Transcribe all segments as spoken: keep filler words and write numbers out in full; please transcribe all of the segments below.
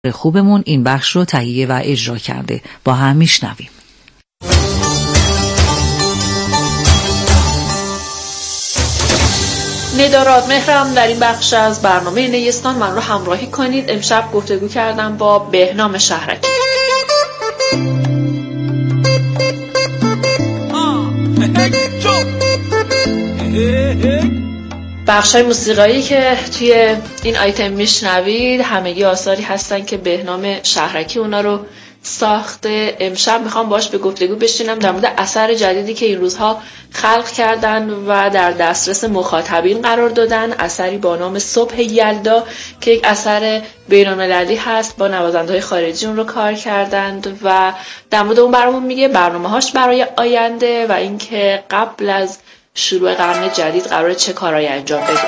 خوبمون این بخش رو تهیه و اجرا کرده. با هم میشنویم. نداراد مهرم در این بخش از برنامه نیستان من رو همراهی کنید. امشب گفتگو کردم با بهنام شهرکی. بخشای موسیقایی که توی این آیتم میشنوید همگی آثاری هستن که بهنام شهرکی اونا رو ساخته. امشب میخوام باش به گفتگو بشینم در مورد اثر جدیدی که این روزها خلق کردن و در دسترس مخاطبین قرار دادن، اثری با نام صبح یلدا که یک اثر بین‌المللی هست. با نوازنده‌های خارجی اون رو کار کردند و در مورد اون برامون میگه برنامه‌هاش برای آینده و اینکه قبل از شروع قرن جدید قراره چه کارهایی انجام بده.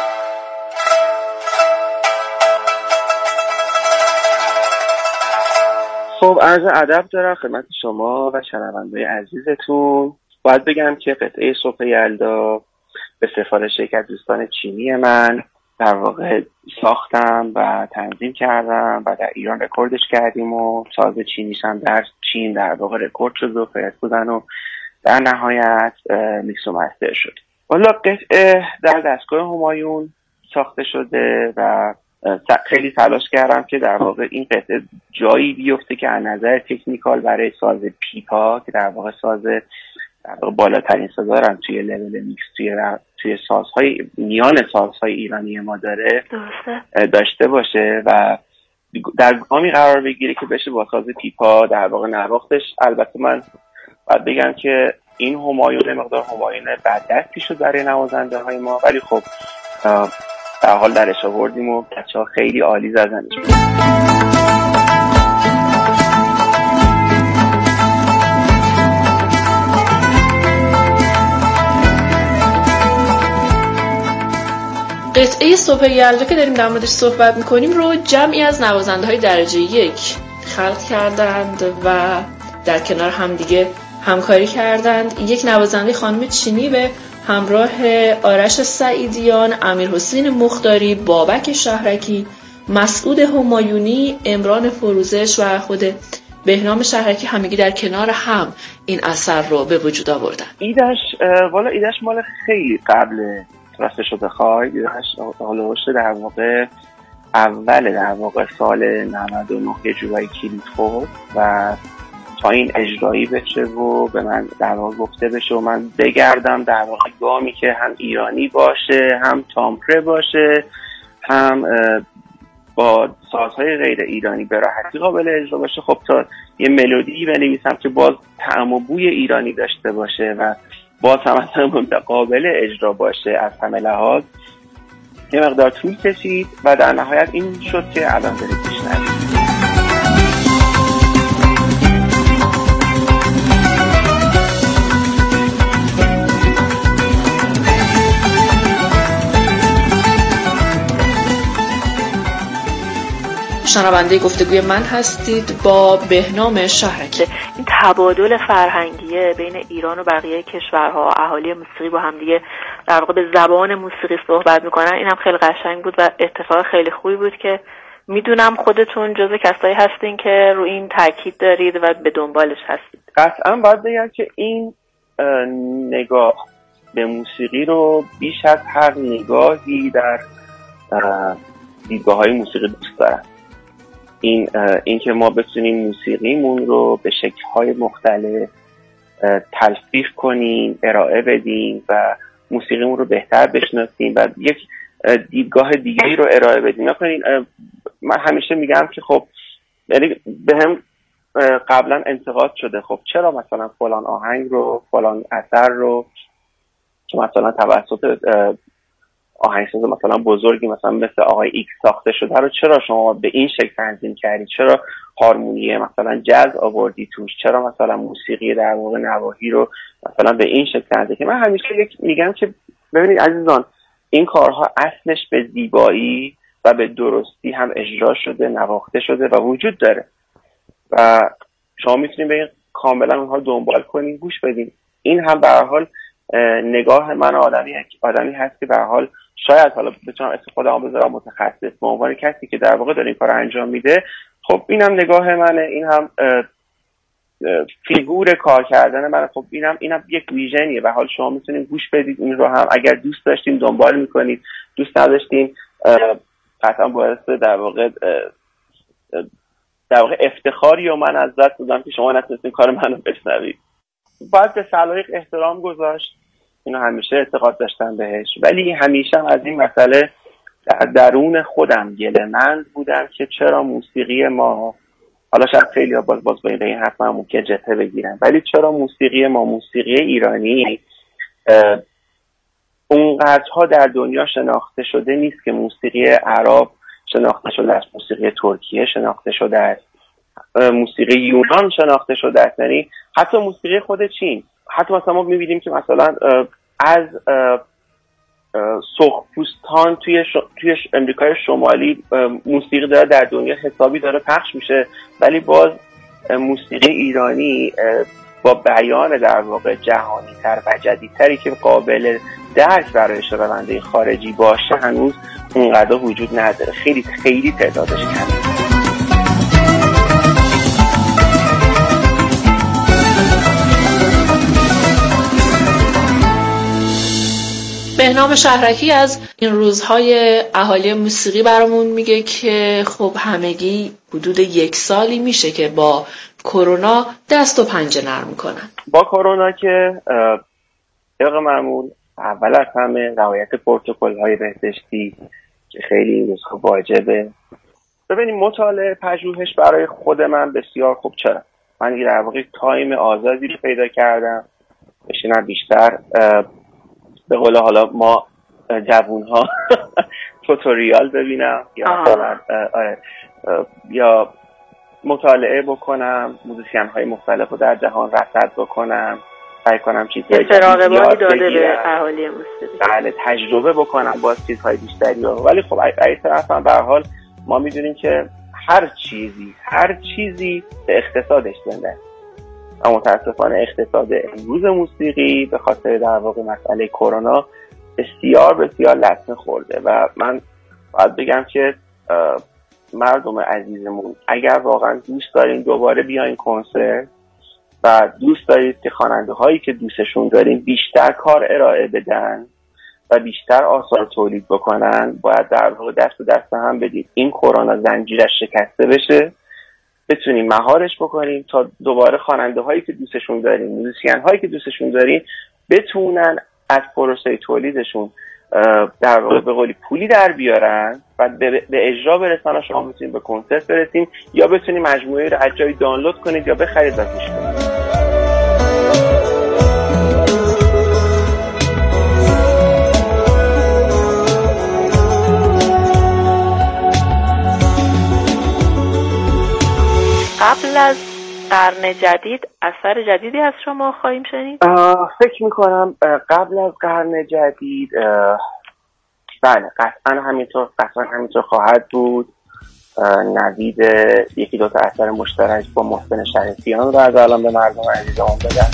خب عرض ادب دارم خدمت شما و شنونده‌های عزیزتون. باید بگم که قطعه صبح یلدا به سفارش یک از دوستان چینی من در واقع ساختم و تنظیم کردم و در ایران رکوردش کردیم و ساز چینیش هم در چین در واقع رکورد شد و فرستادن و در نهایت میکس و مستر شد. والا قطعه در دستگاه همایون ساخته شده و خیلی تلاش کردم که در واقع این قطعه جایی بیفته که از نظر تکنیکال برای ساز پیپا که در واقع ساز در واقع بالاترین سازا دارن توی لول میکس توی توی سازهای میان سازهای ایرانی ما داره داشته باشه و در گامی قرار بگیره که بشه با ساز پیپا در واقع نواختش. البته من باید بگم که این همایون مقدار همایون بددستی شد برای نوازنده های ما، ولی خب در حال درش آوردیم و بچه ها خیلی عالی زدنش. قطعه صبح یلدا که داریم در موردش صحبت میکنیم رو جمعی از نوازنده های درجه یک خلق کردند و در کنار هم دیگه همکاری کردند. یک نوازنده خانم چینی به همراه آرش سعیدیان، امیر حسین مختاری، بابک شهرکی، مسعود همایونی، عمران فروزش و خود بهنام شهرکی همگی در کنار هم این اثر رو به وجود آوردن. ایدش والا ایدش مال خیلی قبل راستشو بخوای ایدش حالا در واقع اول در واقع سال نود و نه یه جورایی کلید خورد و تا این اجرایی بشه و به من در واقع گفته بشه و من بگردم در واقع گامی که هم ایرانی باشه هم تامپره باشه هم با سازهای غیر ایرانی به راحتی قابل اجرا باشه. خب تا یه ملودی بنویسم که باز طعم و بوی ایرانی داشته باشه و باز هم قابل اجرا باشه از همه لحاظ یه مقدار طول کشید و در نهایت این شد که الان دارید میشنوید. شنونده گفتگوی من هستید با بهنام شهرکی. این تبادل فرهنگیه بین ایران و بقیه کشورها، اهالی موسیقی با هم دیگه در واقع به زبان موسیقی صحبت میکنن، این هم خیلی قشنگ بود و اتفاق خیلی خوبی بود که میدونم خودتون جزو کسایی هستین که رو این تاکید دارید و به دنبالش هستید. قطعا باید بگم که این نگاه به موسیقی رو بیش از هر نگاهی در دیدگاه‌های موسیقی دوست دارم. این این که ما بتونیم موسیقیمون رو به شکل‌های مختلف تلفیق کنیم، ارائه بدیم و موسیقیمون رو بهتر بشناسیم و یک دیدگاه دیگه‌ای رو ارائه بدیم. نکنین من همیشه میگم که خب یعنی بهم قبلا انتقاد شده خب چرا مثلا فلان آهنگ رو فلان اثر رو که مثلا توسط آهنگساز مثلا بزرگی مثلا مثل آقای ایکس ساخته شده رو چرا شما به این شکل تنظیم کردید، چرا هارمونی مثلا جاز آوردی توش، چرا مثلا موسیقی در واقع نواحی رو مثلا به این شکل تنظیم کردید. من همیشه یک میگم که ببینید عزیزان این کارها اصلش به زیبایی و به درستی هم اجرا شده، نواخته شده و وجود داره و شما میتونید به این کاملا اونها دنبال کنید، گوش بدید. این هم به هر حال نگاه من آدمی آدمی هست که به هر حال شاید حالا بتونم اسم خودم بذارم متخصص به عنوان کسی که در واقع داره این کارو انجام میده، خب اینم نگاه منه، این هم فیگور کار کردن من. خب اینم اینم یک ویژنیه و حال شما میتونید گوش بدید این رو هم، اگر دوست داشتین دنبال میکنید، دوست نداشتین قطعا باعث در واقع در واقع افتخاری و من از دست دادم که شما نتونستین کار منو بشنوید. باید به سلایق احترام گذاشت، اینو همیشه اعتقاد داشتم بهش، ولی همیشه هم از این مسئله در درون خودم گله‌مند بودم که چرا موسیقی ما، حالا شاید خیلی ها باز باز به این حرف من ممکن جبهه بگیرن، ولی چرا موسیقی ما، موسیقی ایرانی اونقدرها در دنیا شناخته شده نیست که موسیقی عرب شناخته شده است، موسیقی ترکیه شناخته شده است، موسیقی یونان شناخته شده است، یعنی حتی موسیقی خود چین. حتی مثلا ما می‌بینیم که مثلا از سرخپوستان توی ش... توی امریکای شمالی موسیقی داره در دنیا حسابی داره پخش میشه، ولی باز موسیقی ایرانی با بیان در واقع جهانی تر و جدیدتری که قابل درک برای شنونده خارجی باشه هنوز اونقدر وجود نداره، خیلی خیلی تعدادش کمه. بهنام شهرکی از این روزهای اهالی موسیقی برامون میگه که خب همگی حدود یک سالی میشه که با کرونا دست و پنجه نرم میکنن. با کرونا که طبق معمول اول از همه رعایت پروتکل‌های بهداشتی که خیلی این روزها واجبه. ببینیم مطالعه پژوهش برای خود من بسیار خوب. چرا؟ من در واقع تایم آزادی رو پیدا کردم بشینم بیشتر به قول حالا ما جوون‌ها توتوریال ببینم یا مثلا یا مطالعه بکنم، موزیسین‌های مختلف رو در جهان رصد بکنم، سعی کنم چیزهای جدید یاد داده به اهالی موسیقی، بله تجربه بکنم باز چیزهای بیشتری رو. ولی خب این طرف هم به هر حال ما میدونیم که هر چیزی هر چیزی به اقتصادش زنده، اما متاسفانه اقتصاد امروز موسیقی به خاطر در واقع مسئله کرونا بسیار بسیار لطمه خورده و من باید بگم که مردم عزیزمون اگر واقعا دوست دارین دوباره بیاین کنسرت و دوست دارید که خواننده هایی که دوستشون دارین بیشتر کار ارائه بدن و بیشتر آثار تولید بکنن، باید در واقع دست به دست هم بدید این کرونا زنجیرش شکسته بشه، بتونیم مهارش بکنیم تا دوباره خواننده هایی که دوستشون دارین، موزیسین هایی که دوستشون دارین بتونن از پروسه تولیدشون در واقع به قولی پولی در بیارن و به اجرا برسن. شما میتونید به کنسرت برسیم یا بتونید مجموعه رو از جایی دانلود کنید یا بخرید و گوش کنید. قبل از قرن جدید اثر جدیدی از شما خواهیم شنید؟ فکر میکنم قبل از قرن جدید بله قطعا همینطور قطعا همینطور خواهد بود. نوید یکی دو تا اثر مشترک با محسن شریفیان رو از الان به مردم عزیزمون بدم.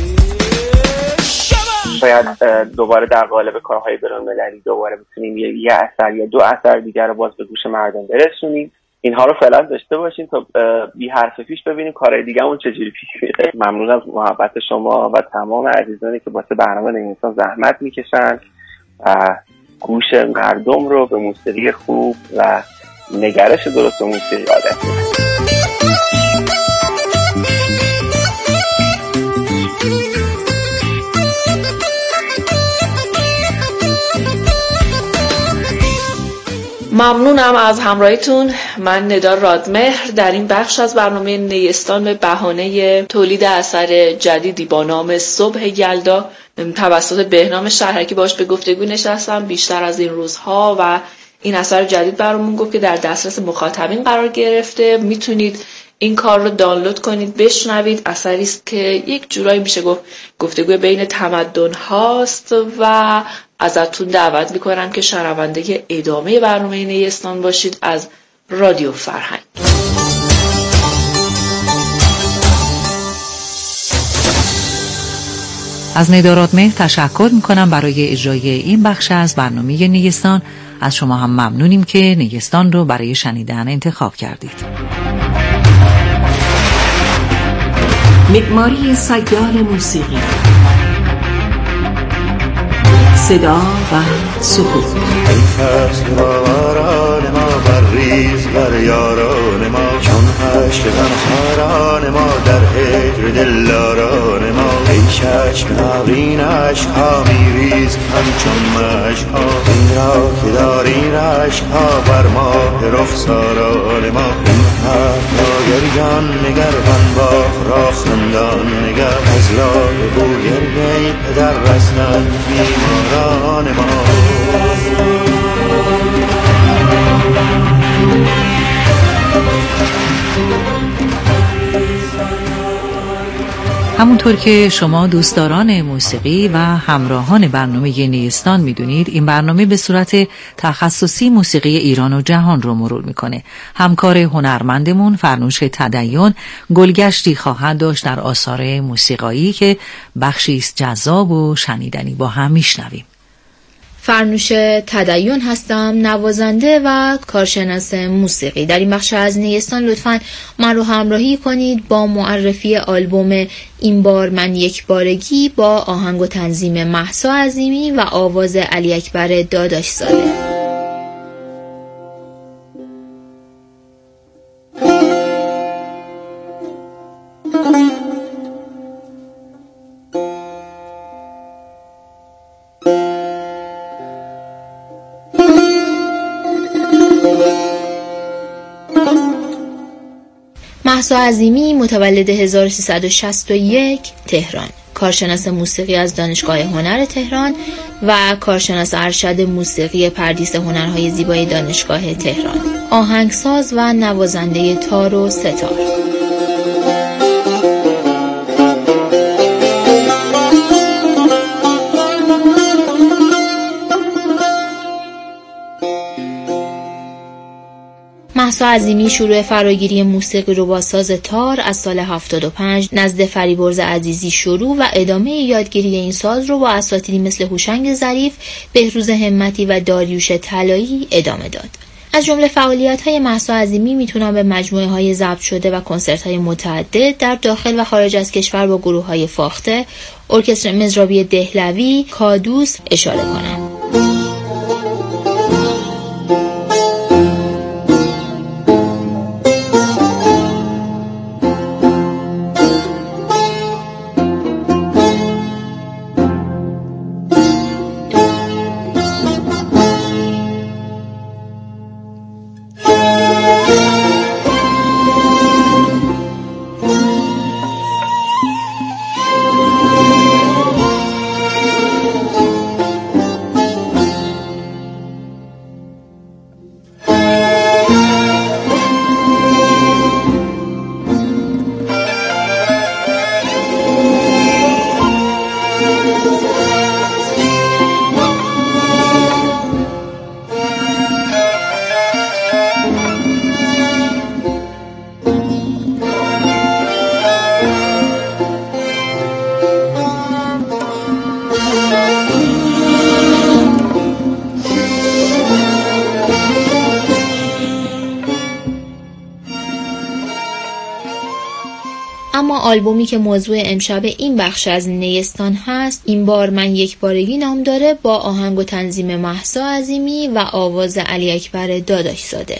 شاید دوباره در قالب کارهای بین‌المللی دوباره بتونیم یه اثر یا دو اثر دیگر رو باز به گوش مردم برسونیم. اینها رو فعلا داشته باشیم تا بی حرف پیش ببینیم کارهای دیگه اون چجوری پیش میره. ممنون از محبت شما و تمام عزیزانی که واسه برنامه نگهستان زحمت میکشن و گوش مردم رو به موسیقی خوب و نگرش درست به موسیقی عادت میدن. ممنونم از همراهیتون. من ندا رادمهر در این بخش از برنامه نیستان به بهانه تولید اثر جدیدی با نام صبح یلدا توسط بهنام شهرکی باش به گفتگو نشستم بیشتر از این روزها و این اثر جدید برامون گفت که در دسترس مخاطبین قرار گرفته. میتونید این کار رو دانلود کنید بشنوید. اثری است که یک جورایی میشه گفت گفتگو بین تمدن هاست و ازتون دعوت میکنم که شنونده ادامه برنامه نیستان باشید از رادیو فرهنگ. از ندا رادمهر تشکر میکنم برای اجرای این بخش از برنامه نیستان. از شما هم ممنونیم که نیستان رو برای شنیدن انتخاب کردید. معماری سیال موسیقی، صدا و سکوت. ای فصل باران ما بریز بر یاران ما، چون عشق غمخواران ما در هجر دلداران ما. ای چشم ابرین عشقها میریز همچون مشکها، این را که داری عشقها بر ماه رخساران ما. این حرفا گریان نگر بنباخ را خندان نگر، از لاب بوگرگی پدر رسنن بیماران ما. همونطور که شما دوستداران موسیقی و همراهان برنامه نیستان میدونید، این برنامه به صورت تخصصی موسیقی ایران و جهان رو مرور میکنه. همکار هنرمندمون فرنوش تدین گلگشتی خواهد داشت در آثار موسیقایی که بخشی است جذاب و شنیدنی. با هم میشنویم. فرنوش تدین هستم، نوازنده و کارشناس موسیقی. در این بخش از نیستان لطفاً من رو همراهی کنید با معرفی آلبوم این بار من یک بارگی با آهنگ و تنظیم مهسا عظیمی و آواز علی اکبر داداش زاده. مهسا عظیمی متولد هزار و سیصد و شصت و یک تهران، کارشناس موسیقی از دانشگاه هنر تهران و کارشناس ارشد موسیقی پردیس هنرهای زیبای دانشگاه تهران، آهنگساز و نوازنده تار و ستار. مهسا عظیمی شروع فراگیری موسیقی رو با ساز تار از سال هفتاد و پنج نزد فریبرز عزیزی شروع و ادامه یادگیری این ساز رو با اساتیدی مثل هوشنگ ظریف، بهروز همتی و داریوش طلایی ادامه داد. از جمله فعالیت‌های مهسا عظیمی میتونم به مجموعه‌های ضبط شده و کنسرت‌های متعدد در داخل و خارج از کشور با گروه‌های فاخته، ارکستر مزرابی دهلوی، کادوس اشاره کنم. اما آلبومی که موضوع امشب این بخش از نیستان هست، این بار من یک بارگی نام داره با آهنگ و تنظیم مهسا عظیمی و آواز علی اکبر داداش زاده.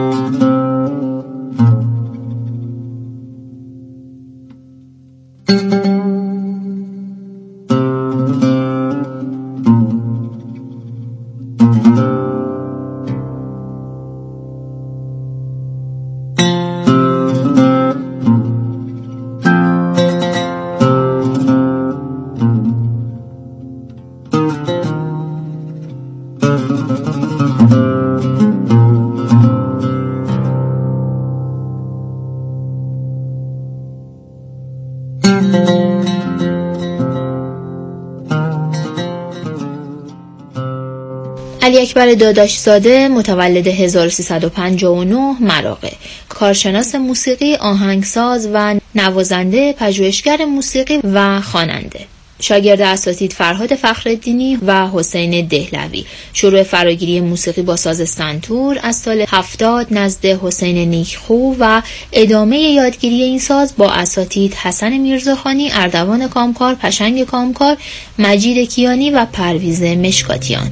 علی اکبر داداش زاده متولد هزار و سیصد و پنجاه و نه مراغه، کارشناس موسیقی، آهنگساز و نوازنده، پژوهشگر موسیقی و خواننده. شاگرد اساتید فرهاد فخرالدینی و حسین دهلوی. شروع فراگیری موسیقی با ساز سنتور از سال هفتاد نزد حسین نیکخو و ادامه یادگیری این ساز با اساتید حسن میرزاخانی، اردوان کامکار، پشنگ کامکار، مجید کیانی و پرویز مشکاتیان.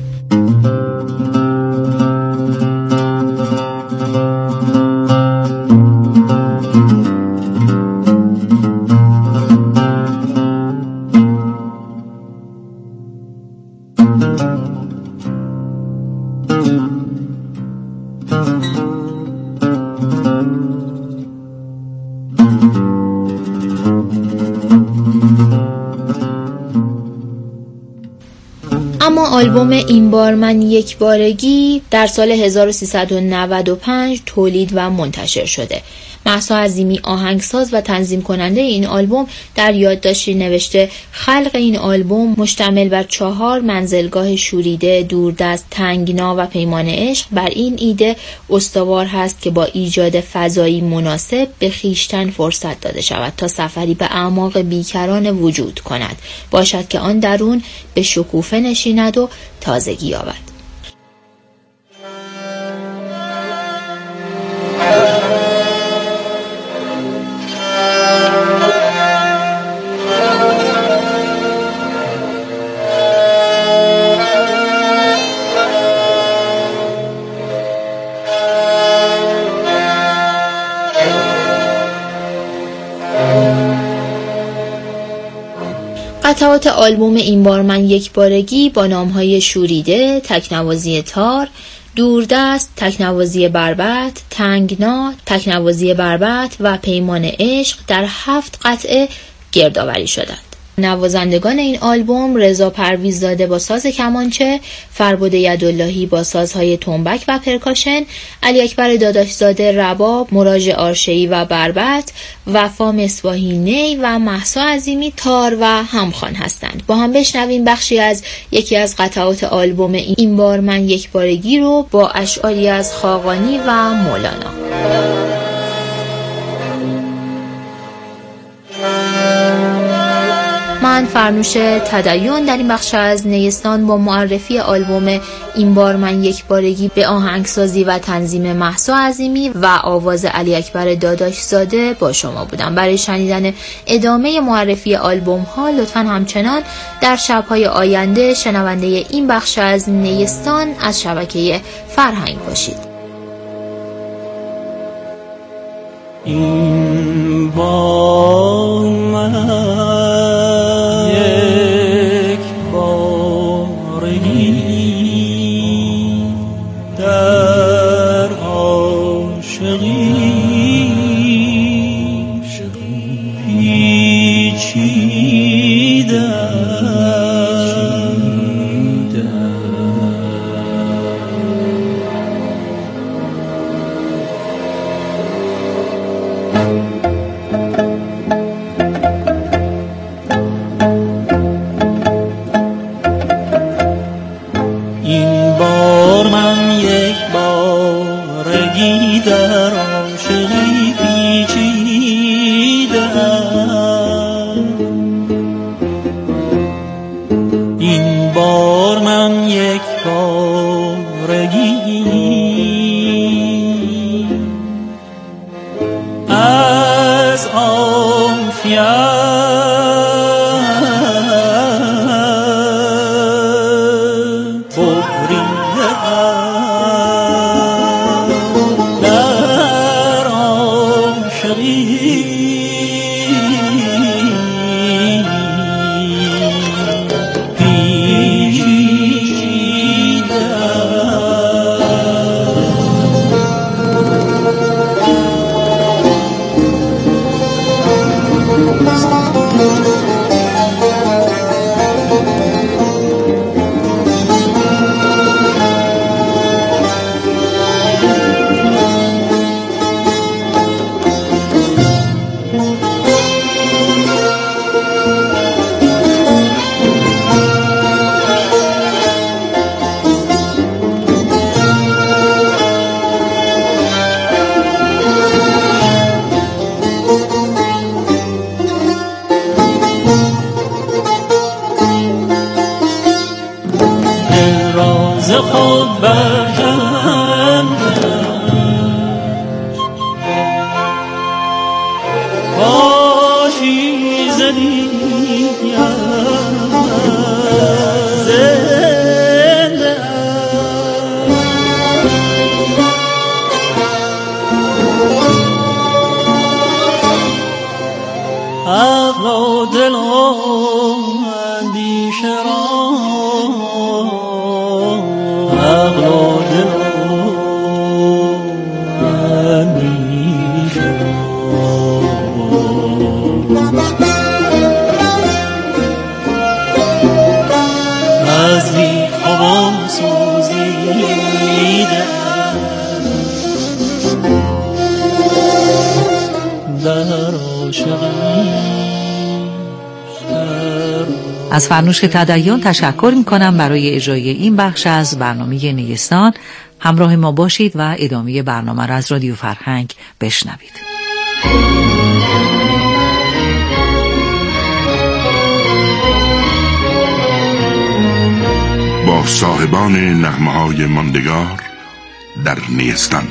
اما آلبوم این بار من یک بارگی در سال هزار و سیصد و نود و پنج تولید و منتشر شده. مهسا عظیمی آهنگساز و تنظیم کننده این آلبوم در یادداشتی نوشته خلق این آلبوم مشتمل بر چهار منزلگاه شوریده، دوردست، تنگنا و پیمان عشق بر این ایده استوار هست که با ایجاد فضایی مناسب به خیشتن فرصت داده شود تا سفری به اعماق بیکران وجود کند، باشد که آن درون به شکوفه نشیند و تازگی یابد. قطعات آلبوم این بار من یک بارگی با نامهای شوریده، تکنوازی تار، دوردست، تکنوازی بربط، تنگنا، تکنوازی بربط و پیمان عشق در هفت قطعه گردآوری شدند. نوازندگان این آلبوم رضا پرویززاده با ساز کمانچه، فربد یداللهی با سازهای تنبک و پرکاشن، علی اکبر داداشزاده رباب، مراج آرشه‌ای و بربط، وفا مصباحی نی و مهسا عظیمی تار و همخوان هستند. با هم بشنویم بخشی از یکی از قطعات آلبوم این بار من یک بارگی رو با اشعاری از خاقانی و مولانا. من فرنوش تدین در این بخش از نیستان با معرفی آلبوم این بار من یک بارگی به آهنگسازی و تنظیم مهسا عظیمی و آواز علی اکبر داداشزاده با شما بودم. برای شنیدن ادامه معرفی آلبوم ها لطفاً همچنان در شب‌های آینده شنونده این بخش از نیستان از شبکه فرهنگ باشید. این بار من از فرنوش تدیان تشکر میکنم برای اجرای این بخش از برنامه نیستان. همراه ما باشید و ادامه برنامه را از رادیو فرهنگ بشنوید. با صاحبان نغمه‌های ماندگار در نیستان.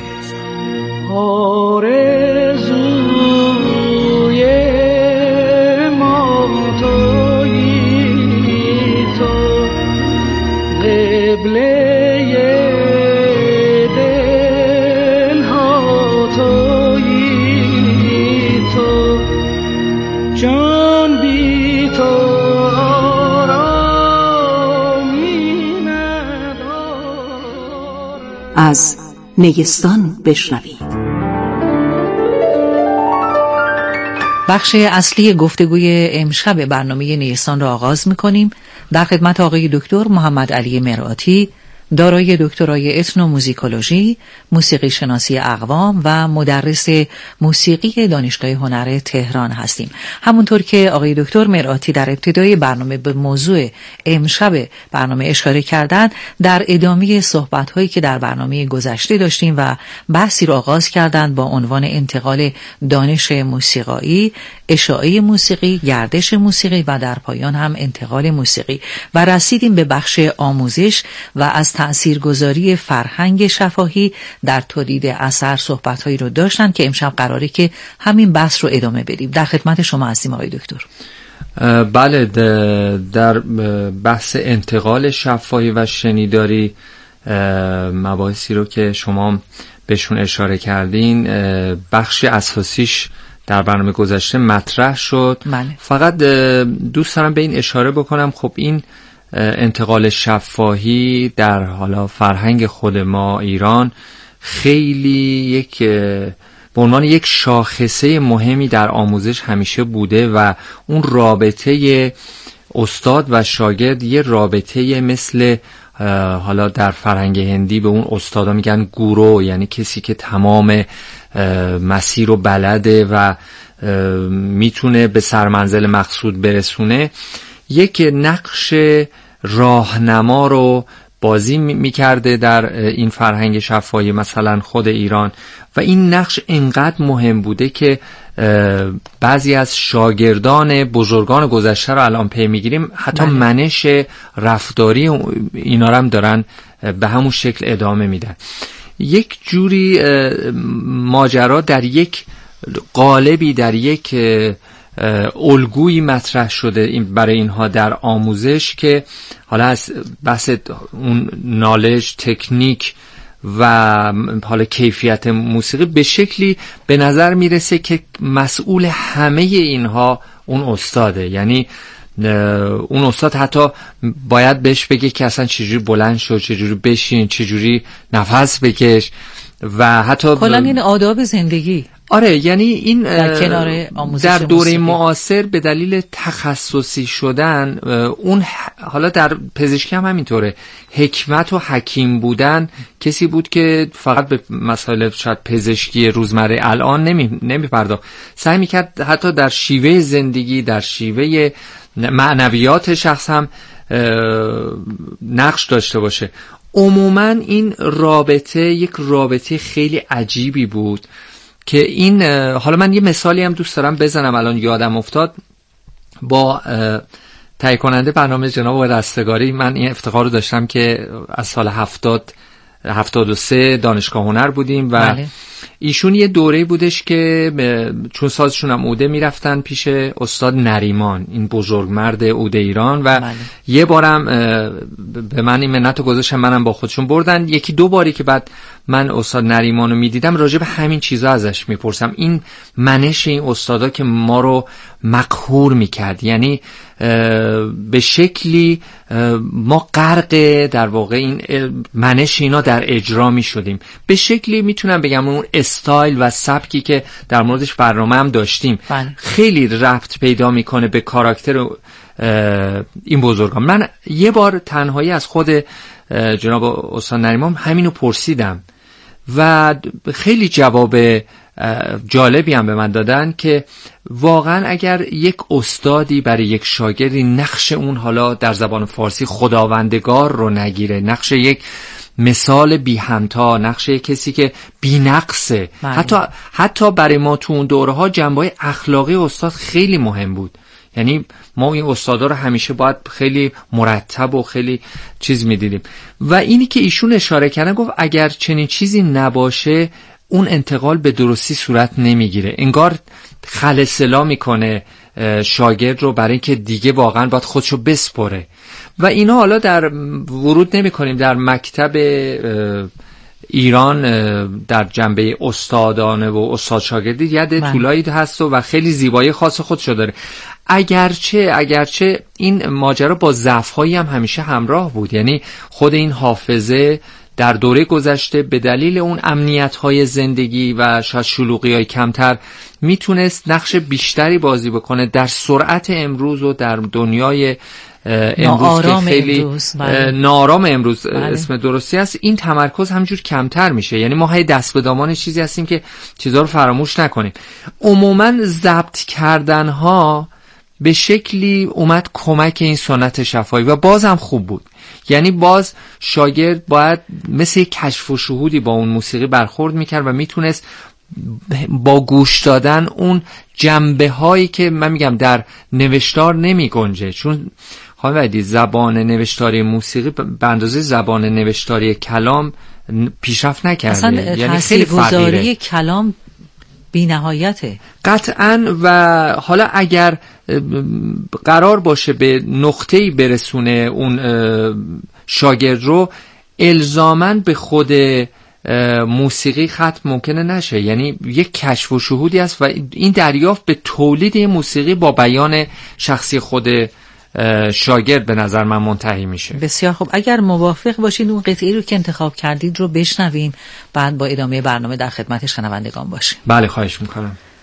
از نیستان بشنوید. بخش اصلی گفتگوی امشب برنامه نیستان را آغاز می‌کنیم. در خدمت آقای دکتر محمد علی مرآتی، دارای دکترای اتنوموزیکولوژی، موسیقی شناسی اقوام و مدرس موسیقی دانشگاه هنر تهران هستیم. همونطور که آقای دکتر مرآتی در ابتدای برنامه به موضوع امشب برنامه اشاره کردند، در ادامه صحبت‌هایی که در برنامه گذشته داشتیم و بحثی را آغاز کردند با عنوان انتقال دانش موسیقایی، اشاعه موسیقی، گردش موسیقی و در پایان هم انتقال موسیقی و رسیدیم به بخش آموزش و از تأثیرگذاری فرهنگ شفاهی در تولید اثر صحبت‌هایی رو داشتن که امشب قراره که همین بحث رو ادامه بدیم. در خدمت شما هستیم آقای دکتر. بله، در بحث انتقال شفاهی و شنیداری مباحثی رو که شما بهشون اشاره کردین بخش اساسیش در برنامه گذشته مطرح شد. بله. فقط دوست دارم به این اشاره بکنم، خب این انتقال شفاهی در حالا فرهنگ خود ما ایران خیلی یک به عنوان یک شاخصه مهمی در آموزش همیشه بوده و اون رابطه استاد و شاگرد یه رابطه مثل حالا در فرهنگ هندی به اون استادا میگن گورو، یعنی کسی که تمام مسیر رو بلده و میتونه به سرمنزل مقصود برسونه، یک نقش راهنما رو بازی میکرده در این فرهنگ شفاهی مثلا خود ایران و این نقش انقدر مهم بوده که بعضی از شاگردان بزرگان گذشته رو الان پی میگیریم حتی منش رفتاری اینا رو هم دارن به همون شکل ادامه میدن. یک جوری ماجرا در یک قالبی، در یک الگویی مطرح شده این برای اینها در آموزش که حالا از بحث اون نالج، تکنیک و حالا کیفیت موسیقی به شکلی به نظر میرسه که مسئول همه اینها اون استاده. یعنی اون استاد حتی باید بهش بگه که اصلا چجوری بلند شو، چجوری بشین، چجوری نفس بکش و حتی کلا این آداب زندگی. آره، یعنی این در کنار آموزش در دوره موسیقی. معاصر به دلیل تخصصی شدن اون حالا در پزشکی هم همینطوره، حکمت و حکیم بودن کسی بود که فقط به مسائل شاید پزشکی روزمره الان نمی نمی‌پرداخت، سعی می‌کرد حتی در شیوه زندگی، در شیوه معنویات شخص هم نقش داشته باشه. عموما این رابطه یک رابطه خیلی عجیبی بود که این حالا من یه مثالی هم دوست دارم بزنم الان یادم افتاد. با تهیه کننده برنامه جناب آقای رستگاری من این افتخار رو داشتم که از سال هفتاد هفتاد و سه دانشگاه هنر بودیم و بله. ایشون یه دوره بودش که چون سازشون هم اوده میرفتن پیش استاد نریمان، این بزرگمرد اوده ایران، و بله. یه بارم به من این منت رو گذاشتن، منم با خودشون بردن. یکی دو باری که بعد من استاد نریمان رو میدیدم راجع به همین چیزا ازش میپرسم، این منش این استادا که ما رو مقهور میکرد، یعنی به شکلی ما غرق در واقع این منش اینا در اجرا میشدیم. به شکلی میتونم بگم اون استایل و سبکی که در موردش برنامه هم داشتیم بله. خیلی ربط پیدا میکنه به کاراکتر این بزرگان. من یه بار تنهایی از خود جناب استاد نریمان همینو پرسیدم و خیلی جواب جالبی هم به من دادن که واقعا اگر یک استادی برای یک شاگردی نقش اون حالا در زبان فارسی خداوندگار رو نگیره، نقش یک مثال بی همتا، نقش یک کسی که بی نقصه، حتی حتی برای ما تو اون دوره ها جنبه‌های اخلاقی استاد خیلی مهم بود. یعنی ما این استادا رو همیشه باید خیلی مرتب و خیلی چیز می‌دیدیم و اینی که ایشون اشاره کردن، گفت اگر چنین چیزی نباشه اون انتقال به درستی صورت نمیگیره، انگار خلسلا میکنه شاگرد رو برای اینکه دیگه واقعا باید خودشو بسپره و اینا. حالا در ورود نمی کنیم در مکتب ایران در جنبه استادانه و استاد شاگردی ید طولایی هست و خیلی زیبایی خاص خودشو داره، اگرچه اگرچه این ماجرا با ضعف‌هایی هم همیشه همراه بود. یعنی خود این حافظه در دوره گذشته به دلیل اون امنیت‌های زندگی و شاید شلوغی‌های کمتر میتونست نقش بیشتری بازی بکنه در سرعت امروز و در دنیای امروز که خیلی امروز. بله. ناآرام امروز بله. اسم درستی است. این تمرکز همجور کمتر میشه، یعنی ما هی دست به دامان چیزی هستیم که چیزا رو فراموش نکنیم. عموماً ضبط کردن‌ها به شکلی اومد کمک این سنت شفاهی و بازم خوب بود. یعنی باز شاگرد باید مثل یک کشف و شهودی با اون موسیقی برخورد میکرد و میتونست با گوش دادن اون جنبه هایی که من میگم در نوشتار نمی گنجه، چون خانم وحیدی زبان نوشتاری موسیقی به اندازه زبان نوشتاری کلام پیشرفت نکرده. اصلا یعنی خیلی تاثیرگذاری کلام بی نهایته قطعاً. و حالا اگر قرار باشه به نقطه‌ای برسونه اون شاگرد رو، الزاماً به خود موسیقی ختم ممکنه نشه. یعنی یک کشف و شهودی است و این دریافت به تولید موسیقی با بیان شخصی خود شاگرد به نظر من منتهی میشه. بسیار خوب، اگر موافق باشید اون قطعی رو که انتخاب کردید رو بشنویم، بعد با ادامه برنامه در خدمت شنوندگان باشیم. بله خواهش میکنم.